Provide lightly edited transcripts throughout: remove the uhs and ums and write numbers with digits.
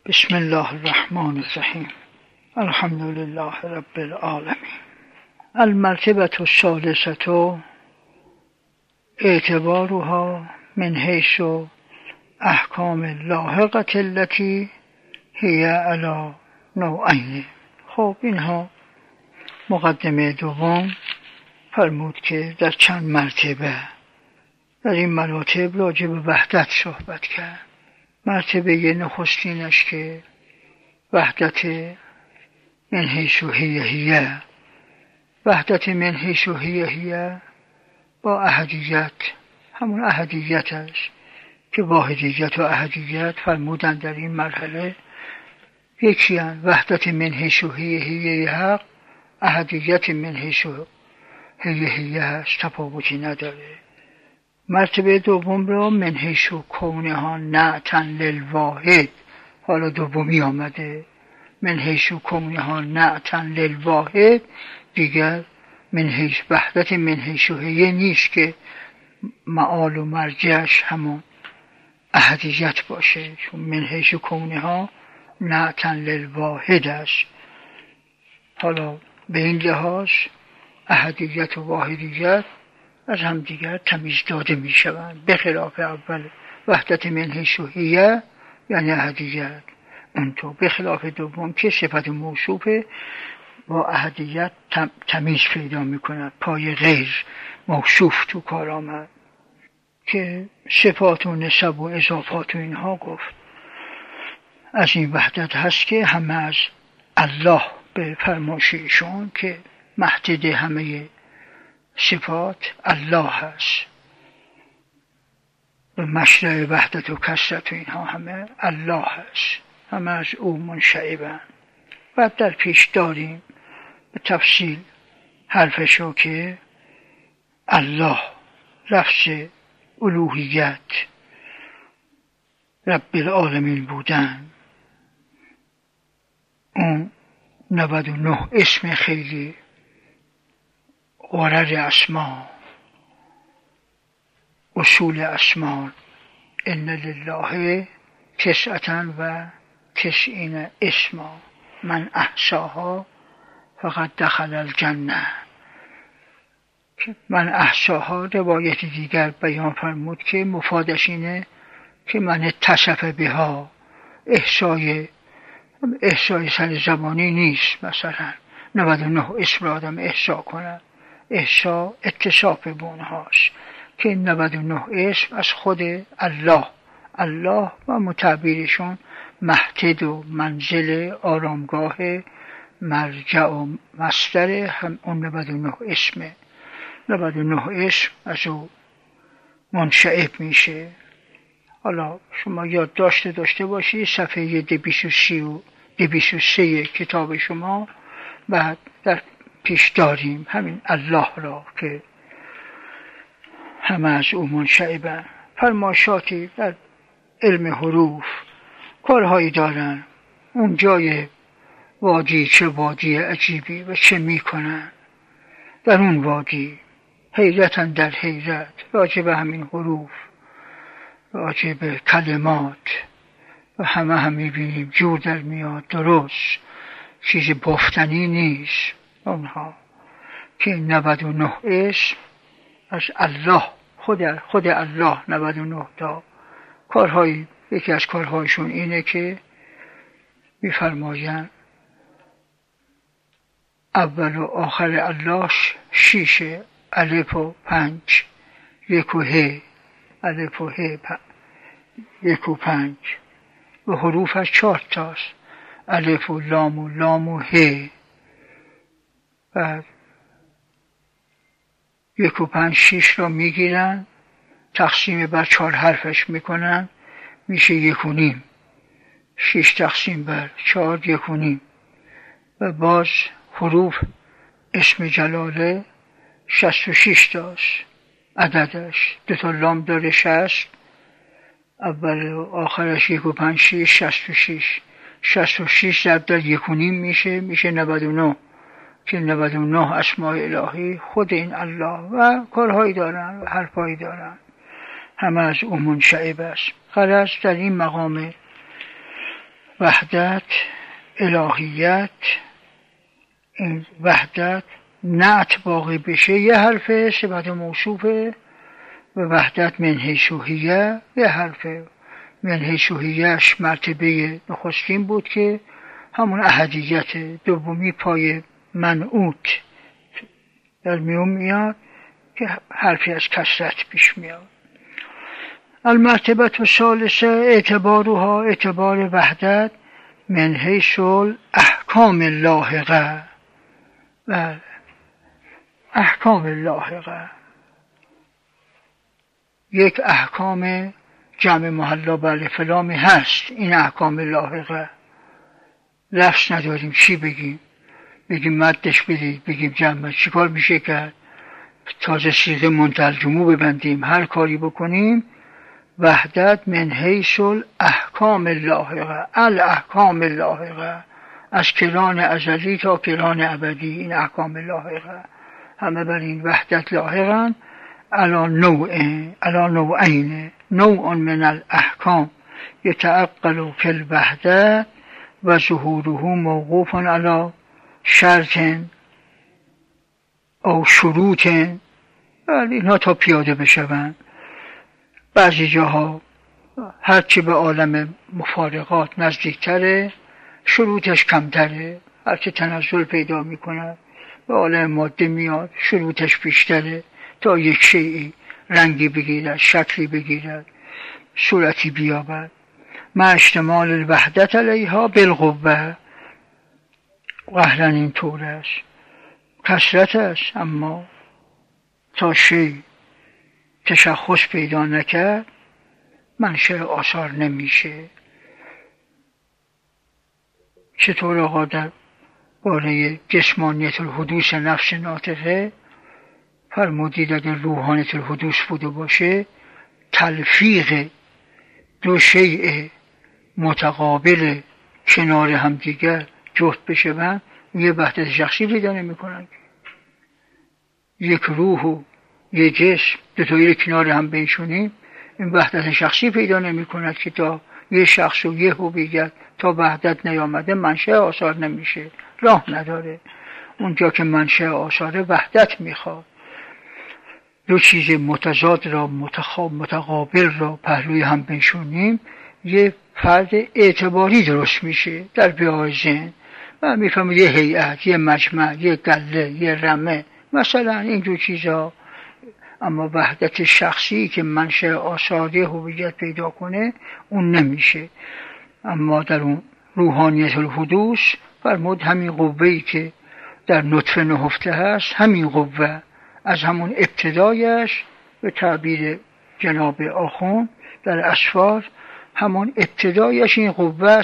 بسم الله الرحمن الرحیم. الحمد لله رب العالمین. المرتبة الثالثة اعتبارها من حیث احکام لاحقة التي هي على نوعین. خب اینها مقدمه دوم فرمود که در چند مرتبه در این مراتب راجع به وحدت صحبت کرد. مرتبه نخستینش که وحدت من حیث هیه وحدت من حیث هیه با احدیت، همون احدیتش که واحدیت و احدیت فرمودن در این مرحله یکی هست. وحدت من حیث هیه حق، احدیت من حیث هیه هست، تفاوتی نداره. مرتبه دوم را من حیث کونها نعتا للواحد، حالا دومی آمده من حیث کونها نعتا للواحد، دیگر من حیث وحدت من حیث هیه نیست که معال و مرجعش همون احدیت باشه، چون من حیث کونها نعتا للواحد است. حالا به این لحاظ احدیت و واحدیت از هم دیگر تمیز داده می شوند، به خلاف اول وحدت من حیث هیه یعنی احدیت، اونطور به خلاف دوم که صفت موصوفه با احدیت تمیز پیدا می کند. پای غیر موصوف تو کار آمد که صفات و نسب و اضافات و اینها گفت. از این وحدت هست که همه از الله به فرمایش ایشون که محدد همه صفات الله هست و مشرع وحدت و کثرت و اینها همه الله هست، همه از او منشعبن. و در پیش داریم به تفصیل حرفشو که الله لفظ الوهیت رب العالمین بودن، اون 99 اسم خیلی غرر اسما، اصول اسما، ان لله 99 اسما من احصاها فقد دخل الجنه. من احصاها روایت دیگر بیان فرمود که مفادش اینه که من اتصف بها، احصای سر زبانی نیست، مثلا 99 اسم را آدم احصا کنه، احصا اتصاف به اونهاست که 99 اسم از خود الله و متعبیرشون محتد و منزل آرامگاه مرجع و مصدر هم اون 99 اسمه. 99 اسم از او منشعب میشه. حالا شما یادداشت داشته باشید صفحه 233 کتاب شما، بعد در پیش داریم همین الله را که همه از او منشعبن. فرمایشاتی در علم حروف کارهایی دارن، اون جای وادی چه وادی عجیبی و چه میکنن در اون وادی، حیرتن در حیرت راجع به همین حروف، راجع به کلمات و همه میبینیم جور در میاد، درست چیز بافتنی نیست. اونها که 99 اسم از الله، خود الله 99 تا کارهایی، یکی از کارهایشون اینه که میفرمایند اول و آخر الله 6 الف و 5 1 و ه، الف و ه 1 و 5 و حروفش 4 تاست، الف و لام و ه. بعد 1 و 5 6 را میگیرن تقسیم بر 4 حرفش میکنن، میشه 1 و نیم. 6 تقسیم بر 4 1 و نیم. و باز حروف اسم جلاله 66 تاست عددش، 2 تا لام داره 60، اول و آخرش 1 و 5 6 66 ضرب در 1 و نیم میشه 99 که 99 اسماء الهی خود این الله و کارهایی دارن و حرفهایی دارن، همه از او منشعب است. غرض در این مقام وحدت، الهیت، این وحدت نعت باقی بشه یه حرفه، صفت موصوفه، و وحدت من حیث هیه یه حرفه. من حیث هیه‌اش مرتبه نخستین بود که همون احدیت، دومی پای منعوت در میون میاد که حرفی از کثرت پیش میاد. المرتبه الثالثه اعتبارها، اعتبار وحدت من حیث الاحکام اللاحقه. بله، احکام لاحقه، یک احکام جمع محلا بله فلامی هست، این احکام لاحقه. لفظ نداریم چی بگیم، بگیم مدش بدید، بگیم جمع، چی کار میشه کرد، تازه صیغه منتهی الجموع ببندیم، هر کاری بکنیم. وحدت من حیث الاحکام اللاحقه، الاحکام اللاحقه، از کلان ازلی تا کلان ابدی این احکام لاحقه همه بر این وحدت لاحقن. علی نوعین، نوع من الاحکام یتعقل فی الوحده و ظهوره موقوف علی شرط او شروط. اینها تا پیاده بشوند. بعضی جاها هرچی به عالم مفارقات نزدیکتره شروطش کمتره، هرچی تنزل پیدا میکنه به عالم ماده میاد شروطش بیشتره تا یک شیئی رنگی بگیرد، شکلی بگیرد، صورتی بیابد. مع اشتمال الوحدت علیها بالقوه، قهرا این طور است، کثرت است، اما تا شی تشخص پیدا نکرد منشأ آثار نمیشه. چطور آقا در باره جسمانیت الحدوث نفس ناطقه فرمودید اگر روحانیت الحدوث بوده باشه تلفیق دو شیء متقابل کنار همدیگر جفت بشوند یه وحدت شخصی پیدا نمی‌کنن. یک روح و یه جسم دوتایی کنار هم بنشونیم این وحدت شخصی پیدا نمی‌کند که تا یه شخص و یه هویت تا وحدت نیامده منشأ آثار نمیشه، راه نداره. اونجا که منشأ آثار وحدت میخواد. دو چیز متضاد را متقابل را پهلوی هم بنشونیم یه فرد اعتباری درست میشه در بیای ذهن. من میفهمم یه هیئت، یه مجمع، یه گله، یه رمه، مثلا این دو چیزا. اما وحدت شخصی که منشأ آثاری هویت پیدا کنه اون نمیشه. اما در اون روحانیت الحدوث فرمود همین قوه‌ای که در نطفه نهفته هست، همین قوه از همون ابتدایش به تعبیر جناب آخوند در اسفار، همون ابتدایش این قوه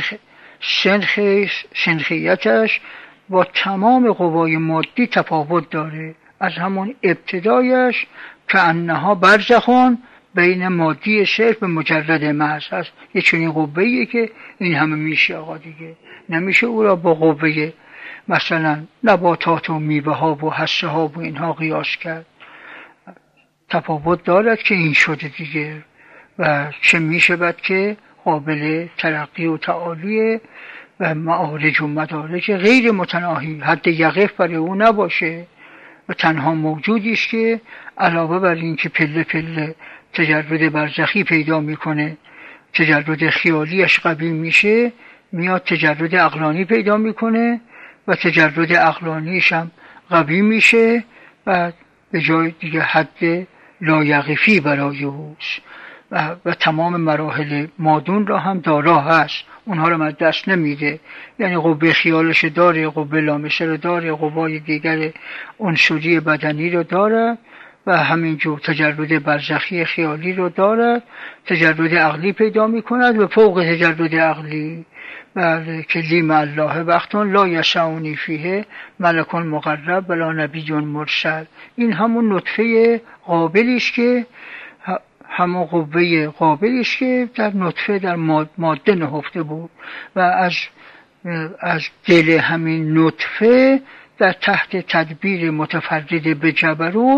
سنخیتش با تمام قوای مادی تفاوت داره. از همون ابتدایش که انها برزخون بین مادی صرف به مجرد محض هست. یه چنین قوه‌ایه که این همه میشه آقا دیگه. نمیشه او را با قوه مثلا نباتات و میوه ها و حسه ها و اینها قیاس کرد. تفاوت دارد که این شده دیگه و چه میشود که قابل ترقی و تعالی و معارج و مدارج غیر متناهی حد یقف برای او نباشه و تنها موجودی است که علاوه بر این که پله پله تجرد برزخی پیدا میکنه، تجرد خیالیش قوی میشه، میاد تجرد عقلانی پیدا میکنه و تجرد عقلانیش هم قوی میشه و به جای دیگه حد لایقفی برای اوست و تمام مراحل مادون را هم دارا هست، اونها رو از دست نمیده. یعنی قوه خیالش داره، قوه لامسه رو داره، قوای دیگر عنصری بدنی رو داره و همینجور تجرد برزخی خیالی رو داره، تجرد عقلی پیدا میکند و فوق تجرد عقلی بله که لیم الله وقتون لا یسعونی فیه ملک مقرب ولا نبی مرسل. این همون نطفه قابلی است که همون قوه قابلی است که در نطفه در ماده نهفته بود و از دل همین نطفه در تحت تدبیر متفرد به جبروت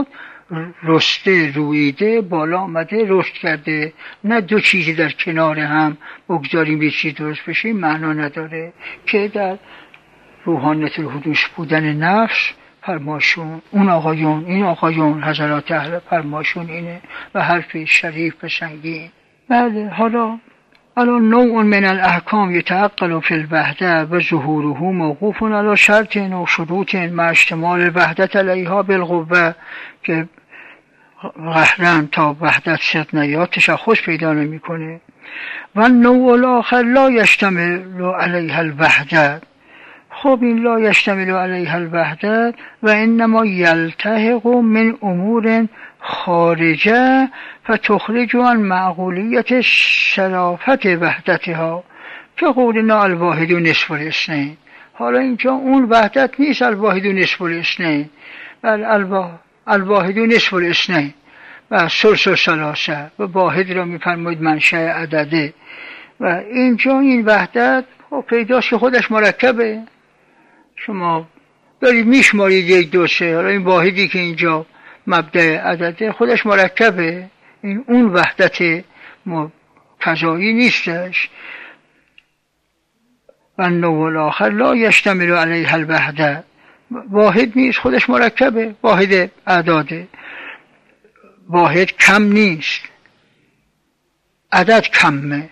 رسته رویده بالا آمده رشد کرده، نه دو چیزی در کنار هم بگذاریم یه چیز درست بشه، معنا نداره که در روحانیت الحدوث بودن نفس فرماشون اون آقایون این آقایون حضرات اهل فرماشون اینه و حرف شریف بسنگین. بله حالا نوع من الاحکام یتعقل فی الوحده و ظهوره موقوف علی شرط و شروط مع اشتمال الوحدت علیها بالقوه، که قهرن تا وحدت صدق نیاد تشخص پیدا نمیکنه. و نوع الاخر لا یشتمل علیها الوحده. خب این لا یشتمل علیها الوحده و انما یلتحق من امور خارجه فتخرج عن معقولیت شرافت وحدتها که قولنا الواحد نصف الاثنین. حالا اینجا اون وحدت نیست الواحد نصف الاثنین، بل الواحد نصف الاثنین و ثلث و ثلاثه و واحد را میفرمایید منشأ عدده. و اینجا این وحدت پیداست که خودش مرکبه، شما دارید میشمارید 1 2 3، حالا این واحدی که اینجا مبدأ عدده خودش مرکبه، این اون وحدت فضایی نیستش. و نوع الاخر لا یشتمل علیها الوحده، واحد نیست خودش مرکبه، واحد اعداده، واحد کم نیست، عدد کمه،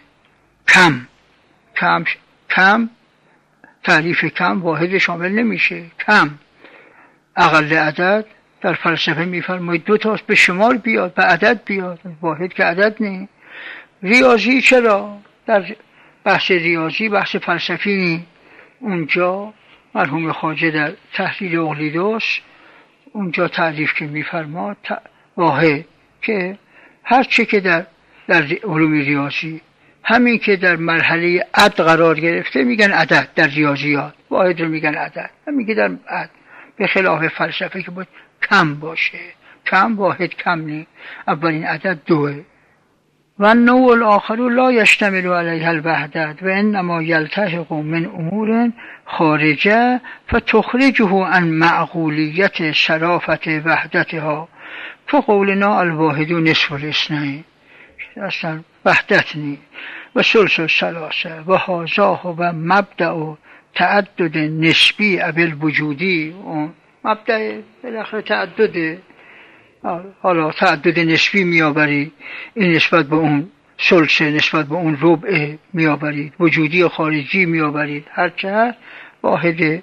کم تعریف کم واحد شامل نمیشه، کم اقل عدد در فلسفه میفرماید 2 تاست به شمار بیاد به عدد بیاد، واحد که عدد نه. ریاضی چرا در بحث ریاضی بحث فلسفی نی، اونجا مرحوم خواجه در تحلیل اقلیدس اونجا تعریف که میفرماد واحد که هر چه که در علوم ریاضی همین که در مرحله عد قرار گرفته میگن عدد، در ریاضیات واحد رو میگن عدد، همین که در عد، به خلاف فلسفه که باید کم باشه، کم واحد کم نی، اولین عدد 2. و النوع الاخر لا یشتمل علیها الوحدت و انما یلتحق من امور خارجه فتخرجه عن معقولیت شرافت وحدتها فقولنا الواحد نصف الاثنین، اصلا وحدت نی و ثلث و ثلاثه و هذا و مبدأ تعدد نسبی بالوجودی، مبدأ بالاخره تعدده، حالا تعدد نسبی میآورید، این نسبت به اون ثلث نسبت به اون ربع میآورید، وجودی و خارجی میآورید، هرچه واحد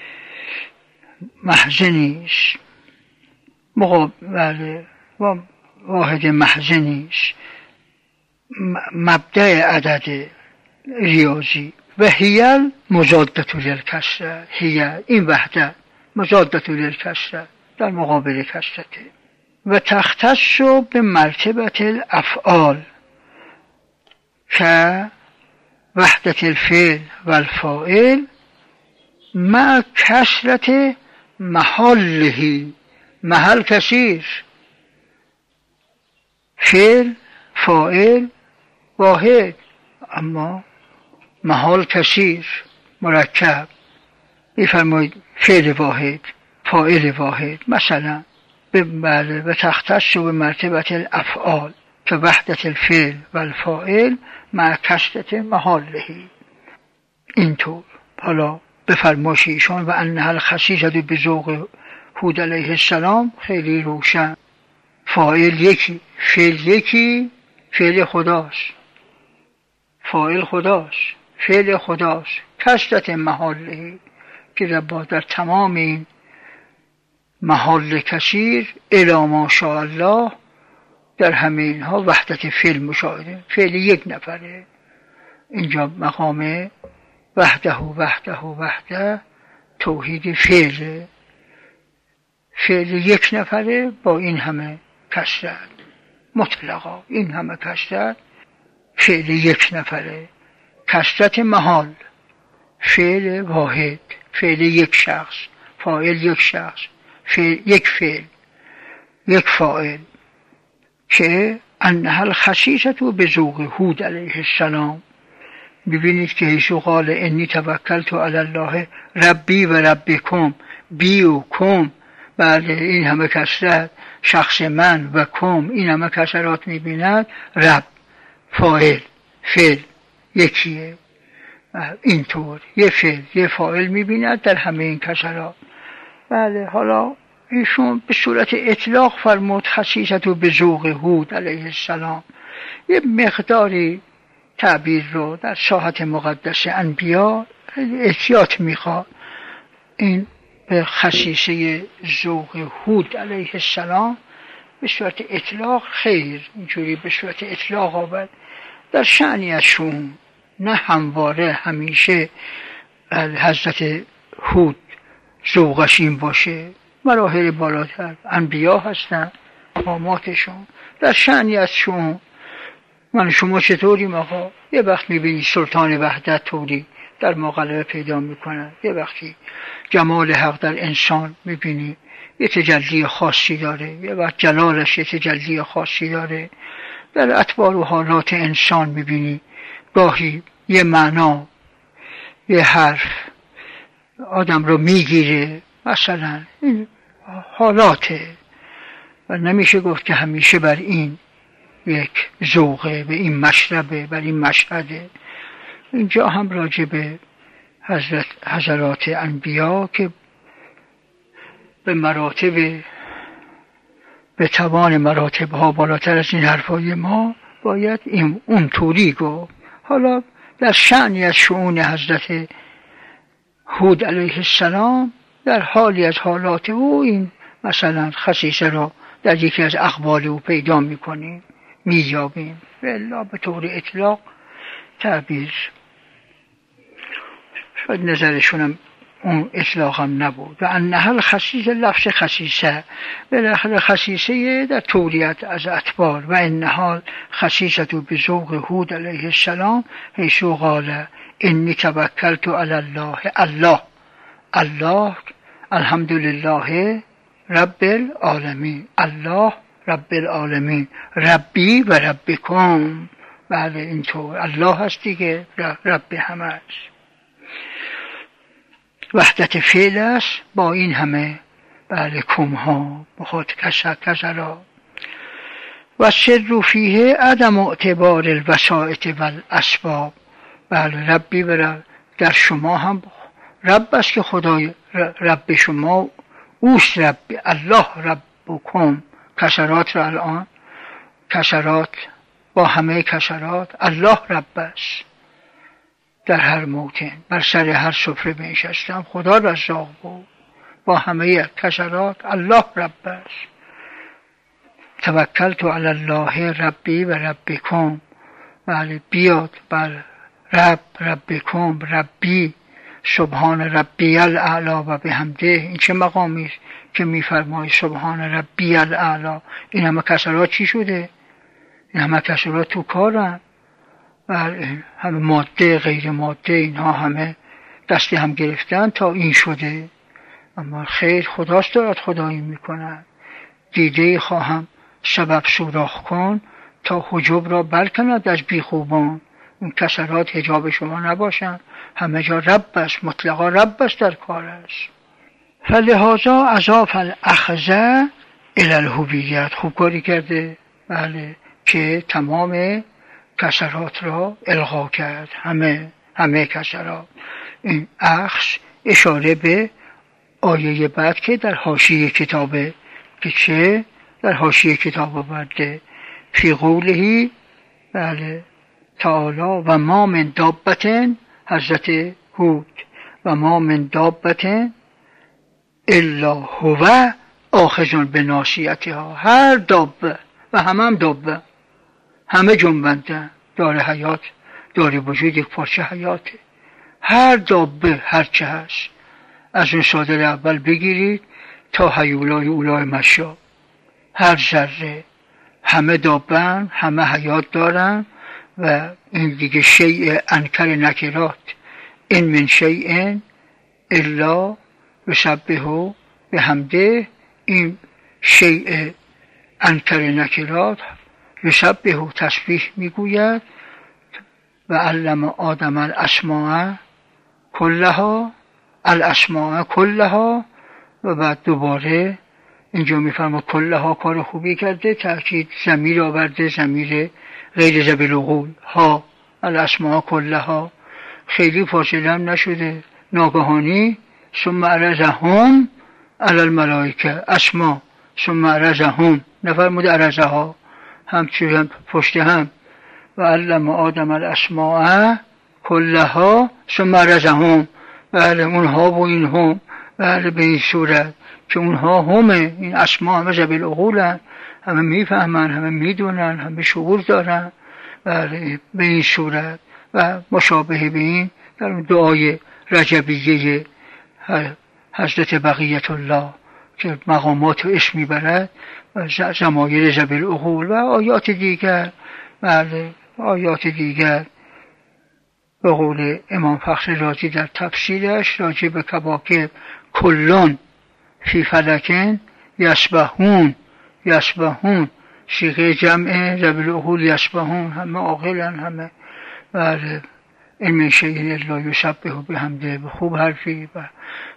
محض نیست، مقابل واحد محض نیست، مبدأ عدد ریاضی. و هیل مضادة للکسره، هیل این وحدت مضادة للکسره در مقابل کسرته. و تختص به مرتبه الافعال که وحدت الفعل و الفاعل مع کسرت محله، محل کثیر، فعل فاعل واحد اما محال کثیر مرکب، میفرمایید فعل واحد فاعل واحد مثلا. بله و تختص به مرتبه الافعال که وحدت الفعل و الفاعل مع کسرت محله. اینطور حالا به فرمایش ایشان و انها الخصیصه بذوق هود علیه السلام خیلی روشن، فاعل یکی، فعل یکی، فعل خداست، فاعل خداست، فعل خداست، کسرت محله که در تمام این محال کثیر الی ما شاء الله در همه اینها وحدت فعل مشاهده، فعل یک نفره، اینجا مقام وحده توحید فعل، فعل یک نفره با این همه کثرت مطلقا، این همه کثرت، فعل یک نفره، کثرت محال، فعل واحد، فعل یک شخص، فاعل یک شخص، یک فعل یک فاعل که انها الخصیصه بذوق هود علیه السلام. ببینید که ایشو قال انی توکلت علی الله ربی و ربکم، بی و کم، بعد این همه کثرت شخص من و کم این همه کسرات میبیند، رب فاعل فعل یکیه، اینطور یه فعل یه فاعل میبیند در همه این کسرات. بله حالا ایشون به صورت اطلاق فرمود خصیصتو به ذوق هود علیه السلام. یه مقداری تعبیر رو در ساحت مقدس انبیا احتیاط میخواد. این به خصیصه ذوق هود علیه السلام به صورت اطلاق خیر، اینجوری به صورت اطلاق آورد در شأنی ازشون، نه همواره همیشه حضرت هود ذوقش این باشه. مراحل بالاتر انبیا هستن، مقاماتشون در شأنی ازشون. من شما چطوریم آقا؟ یه وقت میبینی سلطان وحدت طوری در ما غلبه پیدا میکنه، یه وقتی جمال حق در انسان میبینی یه تجلی خاصی داره، یه وقت جلالش یه تجلی خاصی داره. در اطوار و حالات انسان میبینی گاهی یه معنا یه حرف آدم رو میگیره، مثلا این حالاته و نمیشه گفت که همیشه بر این یک ذوقه، به این مشربه، بر این مشهده. اینجا هم راجع به حضرات انبیا که به مراتب، به توان مراتب ها بالاتر از این حرفای ما باید اون طوری گفت. حالا در شأنی از شؤون حضرت هود علیه السلام در حالی از حالات او این مثلا خصیصه را در یکی از اقوال او پیدا میکنیم، مییابیم. والله به طور اطلاق تعبیر شاید نظرشونم اون اطلاق هم نبود. و انها خصیصه، لفظ خصیصه بالاخره خصیصه در توریت از اطوار. و انها خصیصه به ذوق هود علیه السلام حیث قال انی توکلت علی الله. الله الحمدلله رب العالمین، الله رب العالمین، ربی و ربکم. بله اینطور الله هست دیگه، رب همه است. وحدت فعل است با این همه بله کم ها بخواد کسرا. و سر فیه عدم اعتبار الوسائط والاسباب. بله ربی و رب در شما هم رب است که خدای رب شما اوست، رب الله ربکم. کسرات را الان کسرات با همه کسرات الله رب است. در هر موطن بر سر هر سفره بنشستم خدا رزاق بود، با همه کسرات الله رب است. توکلت علی الله ربی و ربکم. بله بیاد بر رب ربکم ربی سبحان ربی الاعلی و بحمده. این چه مقامی است که میفرمای سبحان ربی الاعلی؟ این همه کسرات چی شده؟ این همه کسرات تو کارن، همه ماده غیر ماده اینها همه دستی هم گرفتن تا این شده. اما خیر خداست دارد خدایی میکنن. دیده خواهم سبب سوراخ کن تا حجب را برکند از بیخوبان. این کسرات حجاب شما نباشن، همه جا رب است، مطلقا رب است در کار است. فلهذا اضاف الاخذ الی الهویت. خوب کاری کرده بله که تمام کسرات را الغا کرد، همه کسرات. این اخذ اشاره به آیه بعد که در حاشیه کتابه که چه در حاشیه کتاب آورده فی قوله بله تعالی و ما من دابتن، حضرت هود، و ما من دابتن الا هو آخذ بناصیتها. هر دابه و هم دابه همه جنبنده، داره حیات، داره وجود، یک پارچه حیاته. هر دابه هر چه هست از اون صادر اول بگیرید تا هیولای اولای مشا، هر ذره همه دابن، همه حیات دارن. و این دیگه شیء انکر نکرات، این من شیء الا یسبح بحمده. این شیء انکر نکرات یسبح تسبیح میگوید. و علم آدم الاسماء کلها و بعد دوباره اینجا میفرما کلها کار خوبی کرده، تأکید ضمیر آورده، ضمیر غیر ذوی العقول، ها الاسماء کلها، خیلی فاصله هم نشده، ناگهانی ثم عرضهم علی الملائکه، اسما ثم عرضهم، نفرمود عرضها، همچنین هم پشت هم، و علم آدم الاسماء کلها ثم عرضهم، بله اونها و این هم، بله به این صورت که اونها همه، این اسما همه ذوی العقولن، همه میفهمن، همه میدونن، همه شعور دارن، بله به این صورت. و مشابه به این در اون دعای رجبیه حضرت بقیت الله که مقامات و اسم میبرد و ضمایر ذوی العقول و آیات دیگر، بله آیات دیگر. به قول امام فخر رازی در تفسیرش راجع به کواکب، کلون فی فلکن یسبحون، یسبحون صیغه جمع ذوی العقول، یسبحون همه عاقلن، همه بله این من شیء الا یسبح بحمده، خوب حرفی. و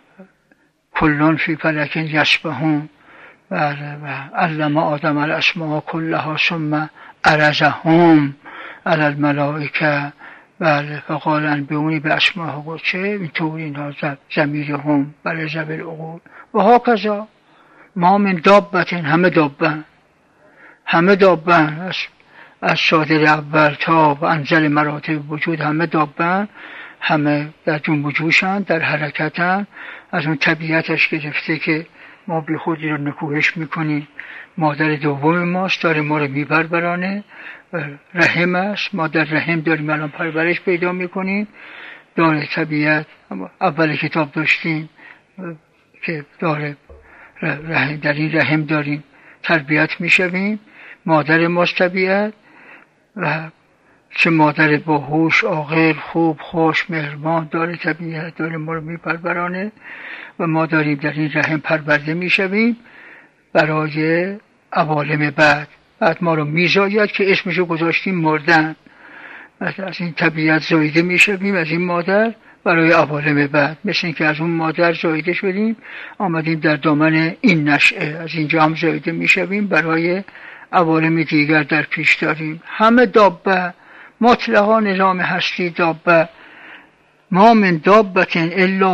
کلون فی فلکن یسبحون، بله و علم آدم الاسماء کلها ثم عرضهم علی الملائکه، بله فقال انبئونی باسماء، چه اینطور اینها ضمیر هم بله ذوی العقول. و هاکذا ما من دابة، همه دابن، همه دابن از صادر اول تا و انزل مراتب وجود، همه دابن، همه در جنب و جوشن، در حرکتن. از اون طبیعتش گرفته که ما بی خودی رو نکوهش میکنیم، مادر دوم ماست، داره ما رو میپرورانه، رحم است، ما در رحم داریم الان پرورش پیدا میکنیم، داره طبیعت. اول کتاب داشتیم که داره رحم، در این رحم داریم تربیت میشویم، مادر ماست طبیعت، و چه مادر باهوش، عاقل، خوب، خوش، مهربان، داره طبیعت، داره ما رو میپرورانه و ما داریم در این رحم پرورده میشویم برای عوالم بعد ما رو میزاید که اسمشو گذاشتیم مردن. از این طبیعت زایده میشویم، از این مادر برای عوالم بعد، مثل این که از اون مادر زایده شدیم آمدیم در دامن این نشأه، از اینجا هم زایده میشویم برای عوالم دیگر در پیش داریم. همه دابه، مطلقا نظام هستی دابه. ما من دابة الا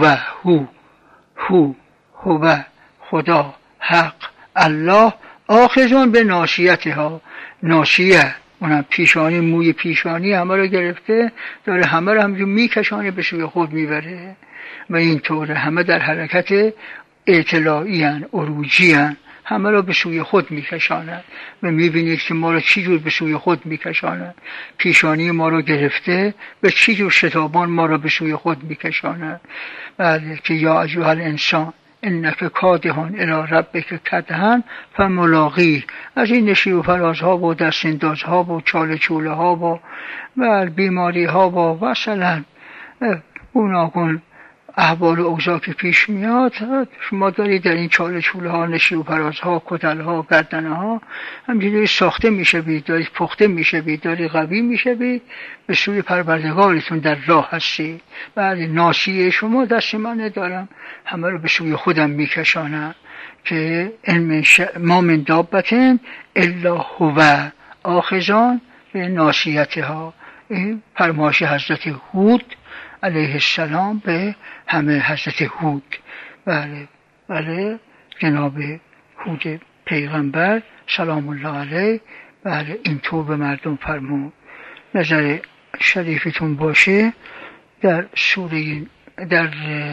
هو خدا، حق، الله، آخذون به ناصیتها، ناصیه اونم پیشانی، موی پیشانی همه رو گرفته، داره همه رو همجور میکشانه به سوی خود میبره و اینطوره، همه در حرکت اطلاعی هن، عروجی هن، همه رو به سوی خود میکشانه و میبینید که ما رو چی جور به سوی خود میکشانه، پیشانی ما رو گرفته به چی جور شتابان ما رو به سوی خود میکشانه. بله که یا ایها الانسان انک کادحون الی ربک کدحا فملاقیه، از این نشیب و فرازها و دستاندازها و چاله چوله ها و بیماری ها و مثلا گوناگون احوال و اوضاع که پیش میاد، شما دارید در این چاله چوله ها، نشیب و فرازها، کتل ها، گردنه ها همجوری ساخته میشوید، دارید پخته میشوید، دارید قوی میشوید، به سوی پروردگارتون در راه هستید. بعد ناصیه شما دست من ندارم، همه رو به سوی خودم میکشانم که ما من دابة الا هو آخذان به ناصیتها. این فرمایش حضرت هود علیه السلام به همه حضرت هود، بله جناب هود پیغمبر سلام الله علیه، بله اینطور به مردم فرمود. نظر شریفتون باشه در سوره، در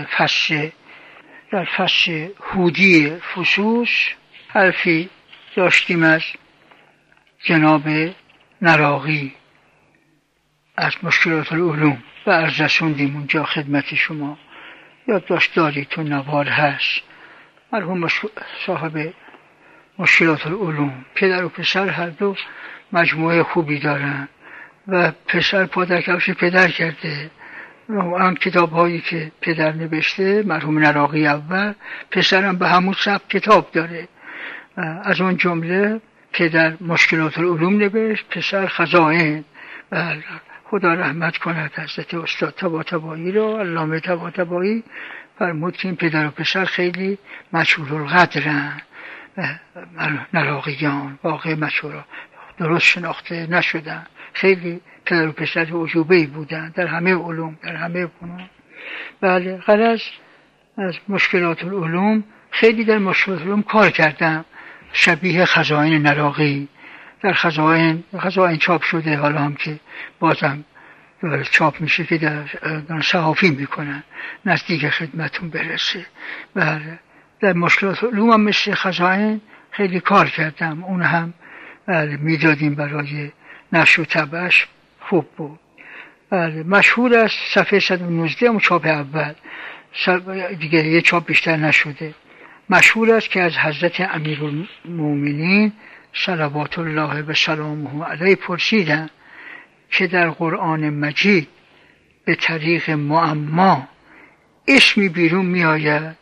فصل هودی فصوص حرفی داشتیم از جناب نراقی از مشکلات العلوم و عرض رسوندیم اونجا خدمت شما، یادداشت دارید تو نوار هست. مرحوم صاحب مشکلات العلوم پدر و پسر هر دو مجموعه خوبی دارن و پسر پادر کفش پدر کرده. آن کتاب هایی که پدر نوشته مرحوم نراقی اول، پسرم به همون سبک کتاب داره. از اون جمله پدر مشکلات العلوم نوشت، پسر خزائن. خدا رحمت کند حضرت استاد طباطبایی رو، علامه طباطبایی فرمود که این پدر و پسر خیلی مشهور القدرن نراقیان واقع مشهورا درست شناخته نشدن، خیلی پدر و پسر عجوبه‌ای بودن در همه علوم، در همه فنون. بله، غرض از مشکلات العلوم، خیلی در مشکلات العلوم کار کردم، شبیه خزائن نراقی. در خزائن چاپ شده، حالا هم که بازم چاپ میشه که در صحافی میکنن، نزدیک خدمتون برسه. بله، در مشکلات علوم هم مثل خزائن خیلی کار کردم، اون هم بله میدادیم برای نشر و طبعش، خوب بود. بله، مشهور است صفحه 119 اون چاپ اول، دیگه یه چاپ بیشتر نشده. مشهور است که از حضرت امیرالمومنین صلوات الله و سلامه علیه پرسیدن که در قرآن مجید به طریق معما اسمی بیرون می آید؟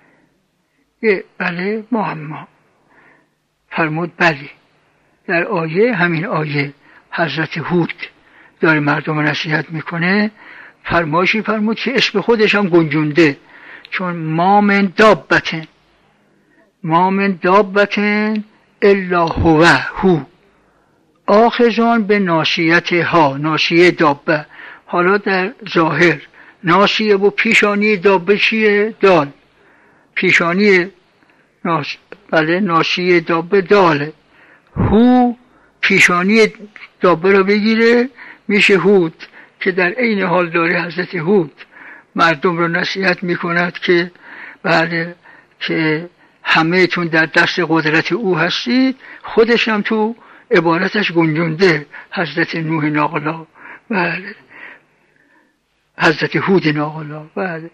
بله، معما. فرمود بله. در آیه، همین آیه حضرت هود داره مردم نصیحت میکنه، فرمایشی فرمود که اسم خودش هم گنجونده، چون ما من دابتن الا هو آخذان به ناصیتها، ناصیه دابه. حالا در ظاهر ناصیه و پیشانی دابه چیه؟ دال. پیشانی بله ناصیه دابه داله. هو پیشانی دابه رو بگیره میشه هود، که در عین حال داره حضرت هود مردم رو نصیحت میکند که بله که همه تون در دست قدرت او هستید، خودش هم تو عبارتش گنجونده، حضرت نوح ناقلا، بله حضرت هود ناقلا. بله،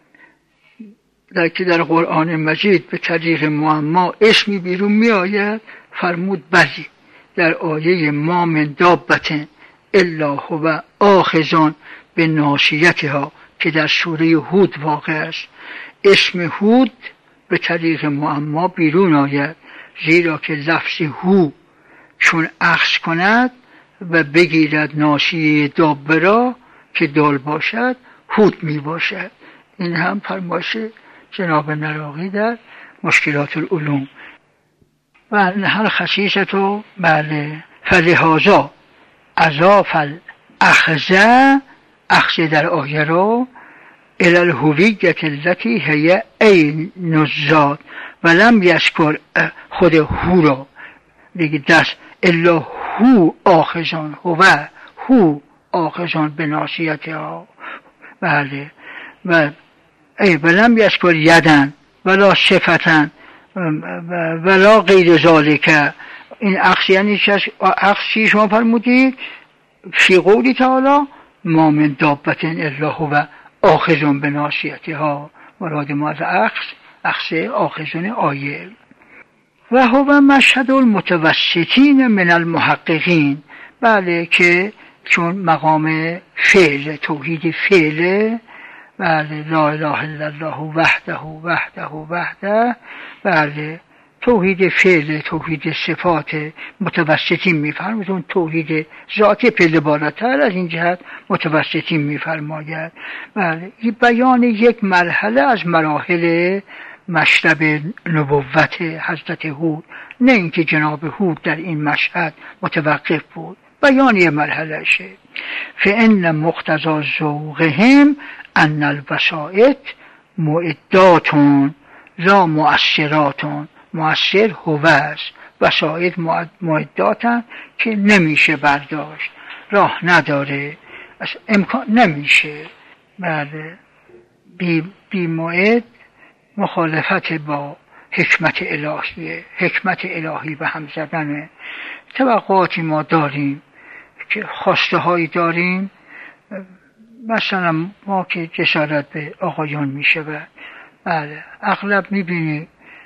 در قرآن مجید به طریق معما اسمی بیرون می آید، فرمود بلی. در آیه ما من دابة الا هو آخذ به ناصیتها که در سوره هود واقع است، اسم هود به طریق معما بیرون آید، زیرا که لفظ هو چون اخذ کند و بگیرد ناصیه دابه را که دال باشد، هود می باشد. این هم فرمایش جناب نراقی در مشکلات العلوم. و هر خصیصتو بله فلهذا اضاف الاخذ در آیه رو الى الهویة التي هي عین الذات ولم یذکر خود هو را دیگه، دست الا هو آخذان، هو آخذان به ناصیتها. بله، و ولم یذکر یدن ولا صفتن ولا غیر ذالک. این عکس یعنی عکسی شما فرمودید فی قولی تعالی ما من دابة الا هو آخذ به ناصیتها، مراد ما از عکس آخذون آیه. و هو مشهد المتوسطین من المحققین. بله، که چون مقام فعل، توحید فعل، بله لا اله الا الله وحده، بله توحید فعل، توحید صفات متوسطین میفرماید. اون توحید ذاتی پله بالاتر، از این جهت متوسطین میفرماید. بله، این بیان یک مرحله از مراحل مشرب نبوت حضرت هود، نه اینکه جناب هود در این مشهد متوقف بود، بیان یک مرحله شه. فإن مقتضى ذوقهم ان الوسائط معدات لا مؤثرات. مؤثر هو است، وسائط معداتن که نمیشه برداشت، راه نداره، امکان نمیشه. بله، بی موعد مخالفت با حکمت الهیه، حکمت الهی به هم زدنه. توقعاتی ما داریم که خواسته هایی داریم، مثلا ما که جسارت به آقایان میشه و بله اغلب میبینی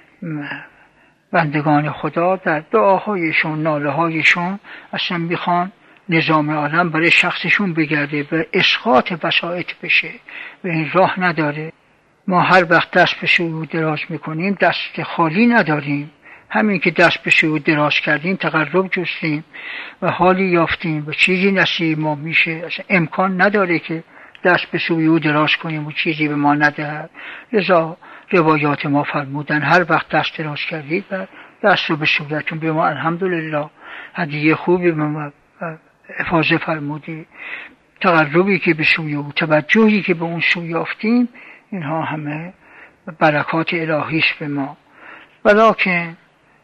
بندگان خدا در دعاهایشون، ناله هایشون اصلا میخوان نظام عالم برای شخصشون بگرده، به اسقاط وسائط بشه و این راه نداره. ما هر وقت دست به سوی دراز میکنیم دست خالی نداریم، همین که دست به سوی دراز کردیم تقرب جستیم و حالی یافتیم و چیزی نصیب ما میشه. اصلا امکان نداره که دست به سوی او دراز کنیم و چیزی به ما ندهد. لذا روایات ما فرمودن هر وقت دست دراز کردید و دست رو به صورتون به ما الحمدلله هدیه خوبی به ما افاضه فرمودی، تقربی که به سوی او، توجهی که به اون سوی یافتیم، اینها همه برکات الهی است به ما. ولکن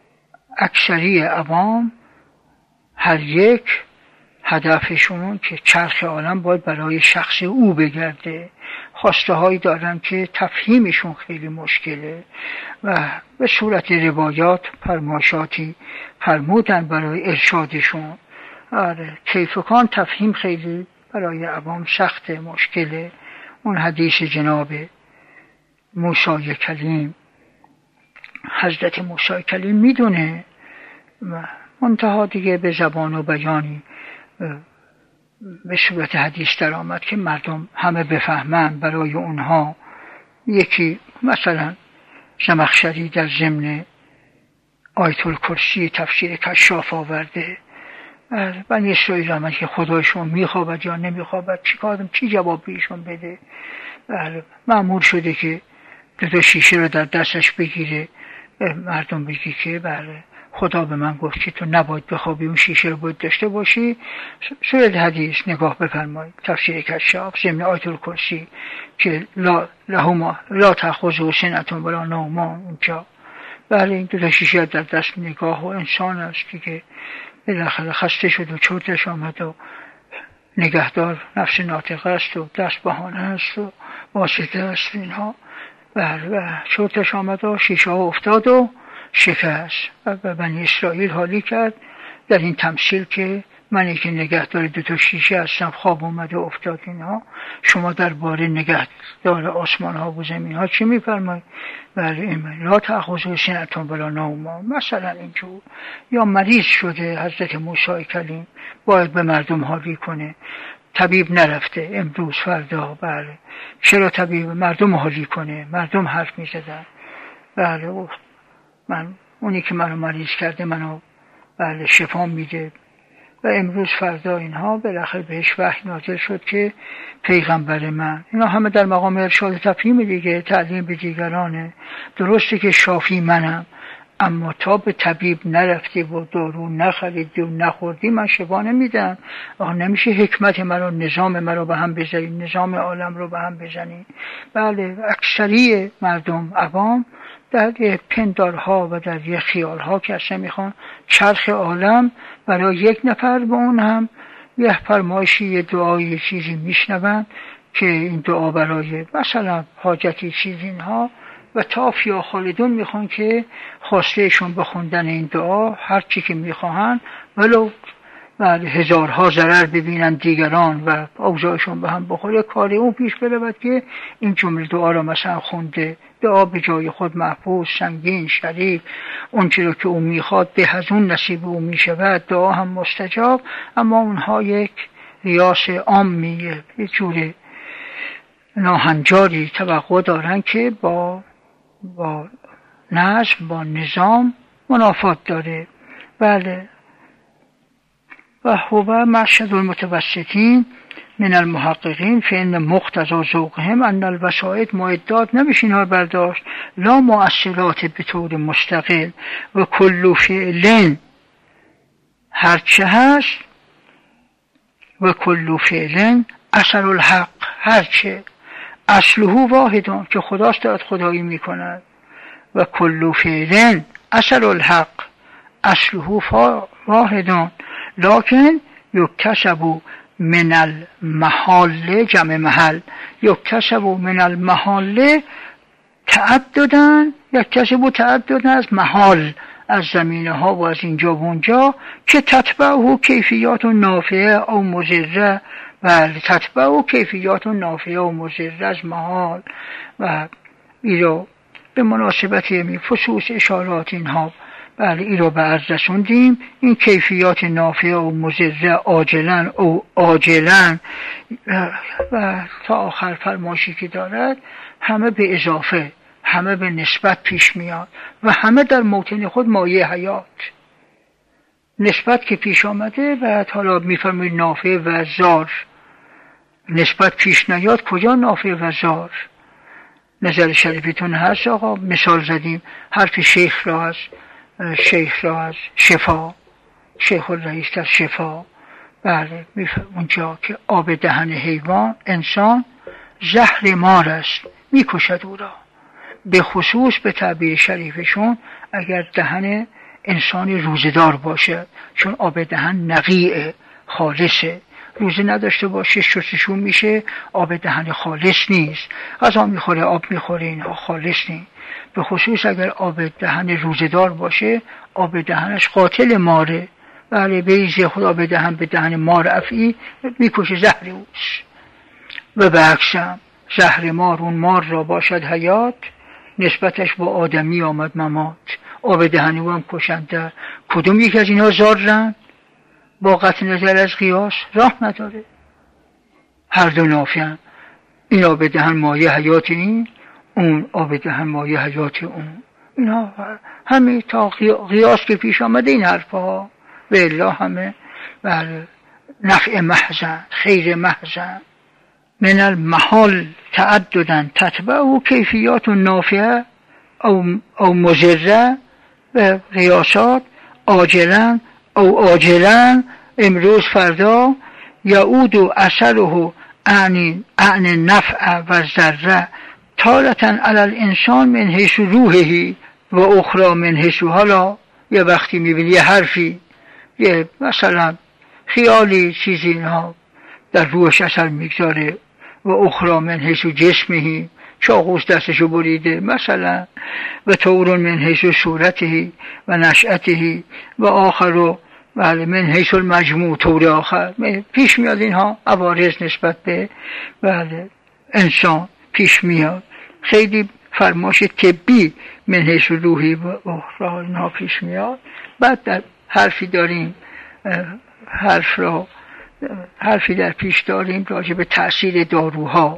اکثری عوام هر یک هدفشون که چرخ عالم باید برای شخص او بگرده، خواسته هایی دارن که تفهیمشون خیلی مشکله و به صورت روایات فرمایشاتی فرمودن برای ارشادشون. کیفکان تفهیم خیلی برای عوام سخت مشکله. اون حدیث جناب موسی کلیم، حضرت موسی کلیم میدونه و منتها دیگه به زبان و بیانی به صورت حدیث در آمد که مردم همه بفهمن. برای اونها یکی مثلا زمخشری در ضمن آیت الکرسی تفسیر کشاف آورده، بنی اسرائیل آمد که خدایشون میخوابد یا نمیخوابد، چی جواب بیشون بده. مأمور شده که دو شیشه رو در دستش بگیره، مردم بگی که بله خدا به من گفت که تو نباید بخوابی، اون شیشه رو باید داشته باشی. سوره حدیث نگاه بفرمایید، تفسیر کشاف ضمن آیت الکرسی که لا تأخذه سنة ولا نوم، اونجا بله این دو شیشه در دست نگاه و انسان است که بالاخره خسته شد و چرتش آمد و نگهدار نفس ناطقه است و دست بهانه است و واسطه است اینها. و چرتش آمد و شیشه ها افتاد و شکست و بنی اسرائیل حالی کرد در این تمثیل که منی که نگهدار دو شیشه هستم خواب اومده افتاد اینها، شما درباره نگهدار آسمان ها و زمین ها چی میفرمایید؟ بله این لا تأخذه سنة ولا نوم. مثلا اینجور یا مریض شده حضرت موسی کلیم باید به مردم حالی کنه، طبیب نرفته امروز فردا، بله چرا طبیب مردم حالی کنه؟ مردم حرف میزدن، بله اونی که منو مریض کرده منو بله شفا میده و امروز فردا اینها بالاخره بهش وحی نازل شد که پیغمبر من. اینا همه در مقام ارشاد تفهیم دیگه، تعلیم به دیگرانه. درسته که شافی منم، اما تا به طبیب نرفتی و دارو نخریدی و نخوردی من شفا نمیدم. نمیشه حکمت مرا، نظام مرا به هم بزنی، نظام عالم رو به هم بزنی. بله اکثری مردم عوام در پندارها و در خیالها که اصلا میخوان چرخ عالم برای یک نفر و اون هم یه فرمایشی یه دعایی یه چیزی میشنون که این دعا برای مثلا حاجتی چیز اینها و تاف یا خالدون میخوان که خواستهشون بخوندن این دعا هر چی که میخواهن ولو هزارها ضرر ببینن دیگران و اوضاعشون به هم بخوره، کار اون پیش برود که این جمله دعا رو مثلا خونده، دعا به جای خود محفوظ، سنگین، شریف، اون چیزی که اون میخواد به از اون نصیب اون میشود، دعا هم مستجاب. اما اونها یک ریاس عامیه، یک جور ناهنجاری توقع دارن که با نظم با نظام منافات داره. بله و هو مرشد المتوسطین من المحققین فإن مقتضى ذوقهم ان الوسائط معدات نمیشه اینها برداشت، لا مؤثرات به طور مستقل و کل فعل هرچه هست و کل فعل اثر الحق، هرچه اصله واحدان که خداست دارد خدایی میکند و کل فعل اثر الحق اصله واحدان لکن یکتسب من المحال، جمع محل، یکتسب من المحال تعددن، یکتسب تعددن از محال، از زمینه ها و از اینجا و اونجا که تتبعه کیفیات نافعه او مضره. بله تتبعه کیفیات نافعه و مضره از محال. و ایرو به مناسبت فصوص اشارات اینها بله ای رو به عرض رسوندیم. این کیفیات نافعه و مضره عاجلا او عاجلا و تا آخر فرمایشی که دارد همه به اضافه، همه به نسبت پیش میاد و همه در موطن خود مایه حیات. نسبت که پیش آمده و حالا میفرمایید نافعه و ضار، نسبت پیش نیاد کجا نافعه و ضار؟ نظر شریفتون هست آقا، مثال زدیم حرف شیخ را هست شیخ را از شفا، شیخ الرئیس در شفا، بله اونجا که آب دهن حیوان انسان زهر مار است، میکشد او را، به خصوص به تعبیر شریفشون اگر دهن انسان روزدار باشه، چون آب دهن نقیه، خالصه، روزه نداشته باشه شستشون میشه، آب دهن خالص نیست، غذا میخوره آب میخوره اینها خالص نیست. به خصوص اگر آب دهن روزدار باشه آب دهنش قاتل ماره، بله بیزه خود آب دهن به دهن مار افعی میکشه، زهر اوست. و به عکسم زهر مار اون مار را باشد حیات، نسبتش با آدمی آمد ممات. آب دهنی او هم کشنده، کدوم یک از اینها زارن؟ با قطع نظر از قیاس راه نداره، هر دو نافیان. این آب دهن مایه حیات این، اون آب دهن مایه حیات اون. اینا همه تا قیاس که پیش آمده این حرفها و الا همه بله نفع محضن، خیر محضن. من المحال تعددن تتبع و کیفیات نافعه او مضره و قیاسات عاجلا او آجلا، امروز فردا، یعود و اثره عن نفع و ذره تارتا علی الانسان من حیث روحه و اخرى من حیث. حالا یه وقتی میبینی یه حرفی، یه مثلا خیالی چیزی اینها در روحش اثر میگذاره، و اخرى من حیث جسمه، چاقوس دستشو بریده مثلا، و طور من حیث صورته و نشأته و آخر بله من حیث المجموع، طور آخر پیش میاد. اینها عوارض نسبت به بله انسان پیش میاد. خیلی فرماش طبی من حیث روحی و اخرى اینها پیش میاد. بعد در حرفی داریم، حرفی در پیش داریم راجع به تأثیر داروها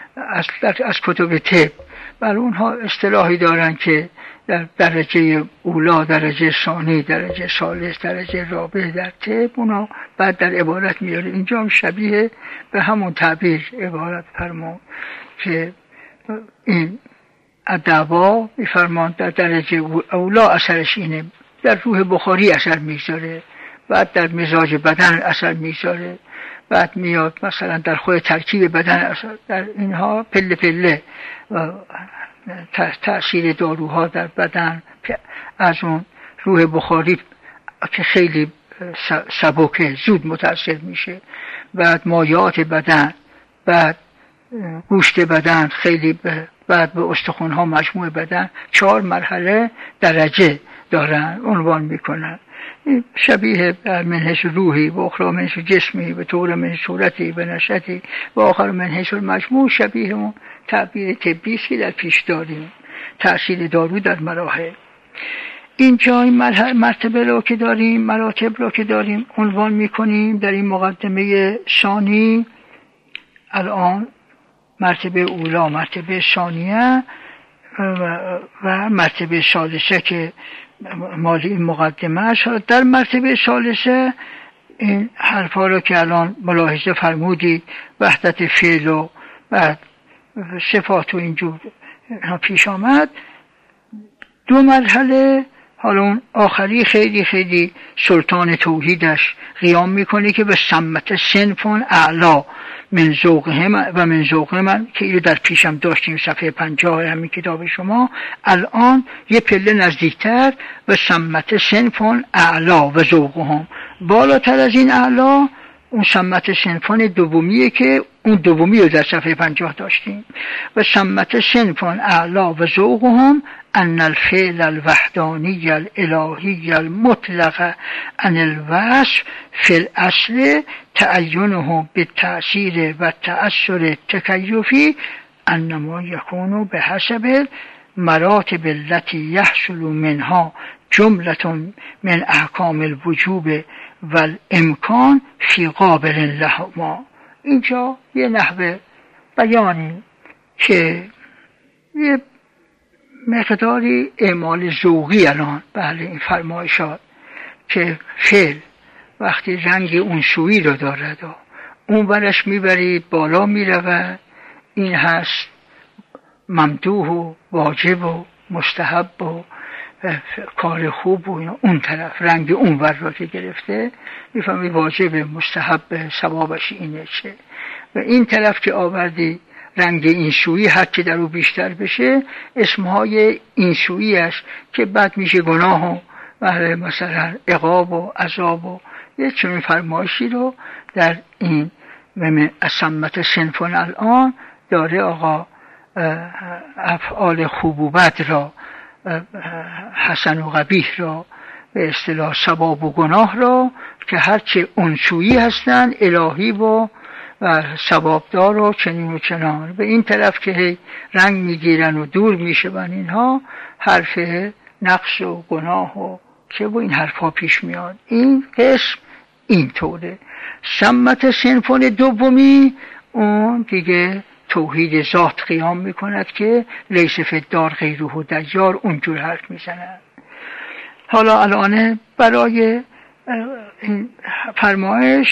از کتب طب. بر اونها اصطلاحی دارن که در درجه اولا، درجه ثانی، درجه ثالث، درجه رابع در طب، اونا بعد در عبارت میاره. اینجا هم شبیه به همون تعبیر عبارت فرمان که این دوا میفرمان در درجه اولا اثرش اینه، در روح بخاری اثر میذاره، بعد در مزاج بدن اثر میذاره، بعد میاد مثلا در خود ترکیب بدن اثر، در اینها پله پله و تأثیر داروها در بدن از اون روح بخاری که خیلی سبکه زود متأثر میشه، بعد مایعات بدن، بعد گوشت بدن، خیلی بعد به استخوان‌ها مجموع بدن. 4 مرحله درجه دارن، عنوان میکنن. شبیه من حیث روحی و اخرى من حیث جسمی و طور من حیث صورتی و نشأتی و آخر من حیث المجموع، شبیه اون تعبیر طبی که در پیش داریم، تأثیر دارو در مراحل. اینجا این مرتبه رو که داریم، مراتب رو که داریم عنوان میکنیم در این مقدمه ثانی. الان مرتبه اولا، مرتبه ثانیه و مرتبه ثالثه که مال این مقدمه است. در مرتبه ثالثه این حرفا رو که الان ملاحظه فرمودید، وحدت فعل و بعد صفات و اینجور پیش آمد، 2 مرحله. حالا اون آخری خیلی خیلی سلطان توحیدش قیام میکنه که به سمت صنفون اعلا من ذوقهم و من ذوق من، که اینو در پیشم داشتیم صفحه 50 همین کتاب شما. الان یه پله نزدیکتر، و سمت صنفون اعلا و ذوقهم، بالاتر از این اعلا اون سمت صنفون دومیه که اون دومی رو در صفحه 50 داشتیم. و سمت صنفون اعلا و ذوقهم ان الفعل الوحدانی الالهی المطلق عن الوصف فی الاصل تعینه بالتأثیر و تأثر تکیفی انما یکون به حسب مراتب التي یحصل منها جملة من احکام الوجوب والامکان فی قابل لهما. اینجا یه نحوه بیانی که یه مقداری اعمال ذوقی الان بله این فرمایشات که فعل وقتی رنگ اون سویی رو دارد و اون برش میبرید بالا میرود، این هست ممدوح و واجب و مستحب و کار خوب و اون طرف رنگ اون ور را که گرفته میفهمی واجب مستحب ثوابش اینه چه. و این طرف که آوردی رنگ این سویی هر که در او بیشتر بشه اسمهای این سوییش که بعد میشه گناه و مثلا عقاب و عذاب و یه چنین فرمایشی رو در این اسمت صنفون الان داره آقا افعال خوب و بد را حسن و قبیح را به اصطلاح ثواب و گناه را که هرچه انسویی هستن الهی و ثوابدار و چنین و چنان به این طرف که رنگ میگیرن و دور میشون اینها حرف نقص و گناه و چه و این حرفا پیش میاد. این قسم این طوره. سمت صنفون دومی اون دیگه توحید ذات قیام میکند که لیس فی الدار غیره دیار اونجور حرف میزنن. حالا الان برای این فرمایش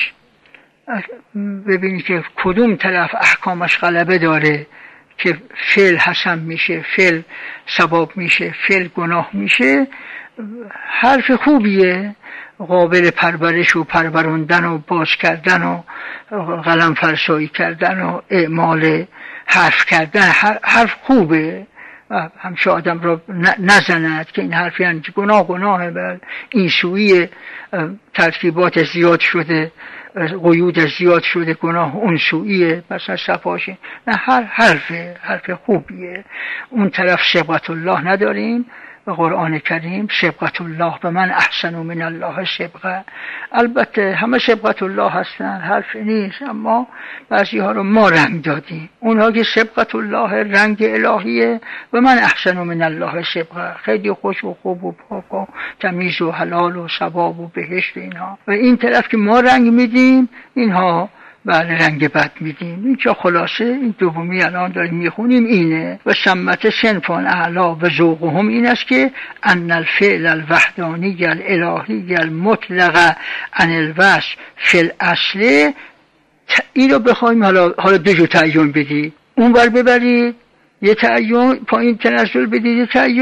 ببینید که کدوم طرف احکامش غلبه داره که فعل حسن میشه، فعل ثواب میشه، فعل گناه میشه. حرف خوبیه، قابل پرورش و پروراندن و باز کردن و قلم فرسایی کردن و اعمال حرف کردن. حرف خوبه، همچه آدم را نزند که این حرف یعنی گناهه. بل این سویه ترتیبات زیاد شده، قیود زیاد شده، گناه اون سویه مثلا صفاشه. نه، حرف خوبیه. اون طرف سبقت الله نداریم و قرآن کریم سبقت الله و من احسن من الله سبقه. البته همه سبقت الله هستن، حرف نیست، اما بعضی ها رو ما رنگ دادیم. اونها که سبقت الله رنگ الهیه و من احسن من الله سبقه، خیلی خوش و خوب و پاک و تمیز و حلال و ثواب و بهشت اینها. و این طرف که ما رنگ میدیم اینها بله رنگ بد میدیم. اینجا خلاصه این دومی الان داریم میخونیم اینه. و سمت صنفون اعلا و ذوقهم این است که ان الفعل الوحدانی الالهی المطلق عن الوصف فی الاصل. این رو بخوایم حالا دو جو تعیین بدید، اون بر ببرید یه تعیین، پایین تنزل بدید یه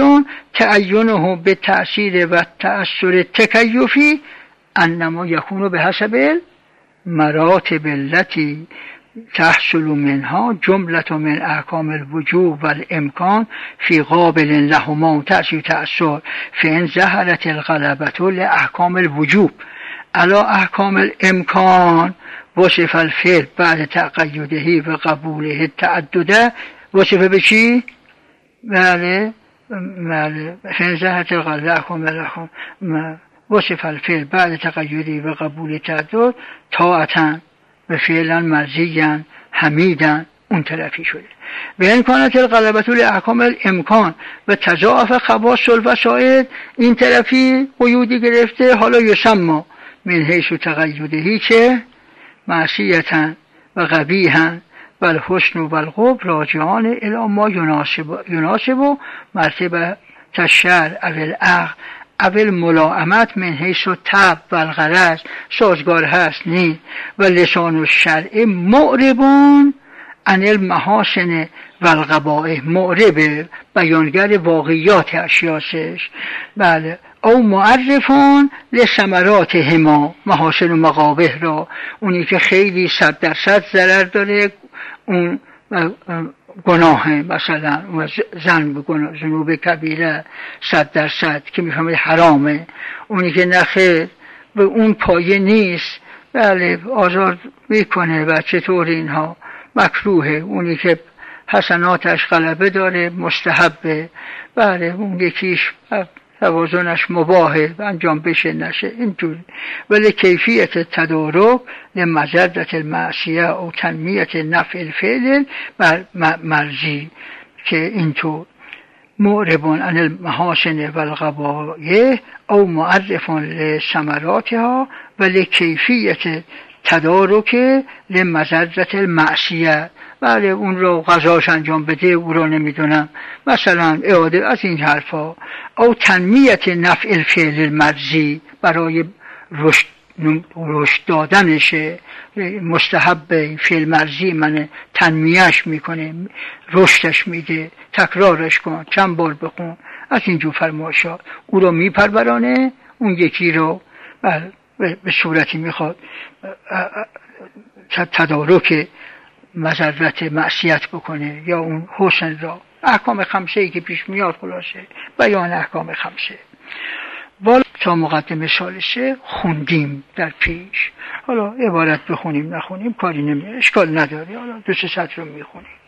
تعیینه به تأثیر و تأثیر تکیفی انما یکونو به حسب مراتب التي تحصل منها جملة من احکام الوجوب والامکان في قابل لهما تأثیر فإن ظهرت الغلبة لأحکام الوجوب على احکام الامکان وصف الفعل بعد تقیده و قبوله التعدد وصف به چی؟ بله فإن ظهرت الغلبة وصف الفعل بعد تقیده و قبول تعدد طاعتن و فعلا مرضیًا حمیدًا اون طرفی شده. به این کانت الغلبة لاحکام الامکان و تضاعف خواص الوسائل این طرفی قیودی گرفته. حالا یسمى من حیث تقیده چه معصیةً و قبیحًا و الحسن و القبح راجعان الی ما یناسب مرتبه الشرع او العقل اول ملائمت من حیث طب و الغرض سازگار هست نی و لسان الشرع معربون عن المحاسن و القبائح، معرب بیانگر واقعیات اشیاسش. بله. او معرفون لثمرات هما، محاسن و مقابح را، اونی که خیلی 100% ضرر داره اون گناه، مثلا ذنوب کبیره 100% که میفهمید حرامه. اونی که نخیر به اون پایه نیست، بله آزار میکنه و چطور اینها مکروهه. اونی که حسناتش غلبه داره مستحبه، بله اون یکیش توازنش مباهه و انجام بشه نشه اینجوری. ولی کیفیت تدارک لمجرد المعصیه و تنمیت نفع الفعل مرزی که اینطور معربون عن المحاسن و القبایح او معرفون لثمراتها ولی کیفیت تدارک لمجرد المعصیه. بله اون رو غذاش انجام بده او رو نمیدونم مثلا اعاده از این حرفا. او تنمیت نفع الفعل المرضی برای رشد دادنشه، مستحب فعل مرضی من تنمیهش میکنه، رشدش میده، تکرارش کن، چند بار بخون از اینجور فرمایشات او رو میپرورانه، اون یکی رو به صورتی میخواد تدارک مضرت معصیت بکنه یا اون حسن را. احکام خمسه ای که پیش میاد خلاصه بیان احکام خمسه. بالا تا مقدمه ثالثه خوندیم در پیش، حالا عبارت بخونیم نخونیم کاری نمیشه، اشکال نداره، حالا 2-3 سطر رو میخونیم.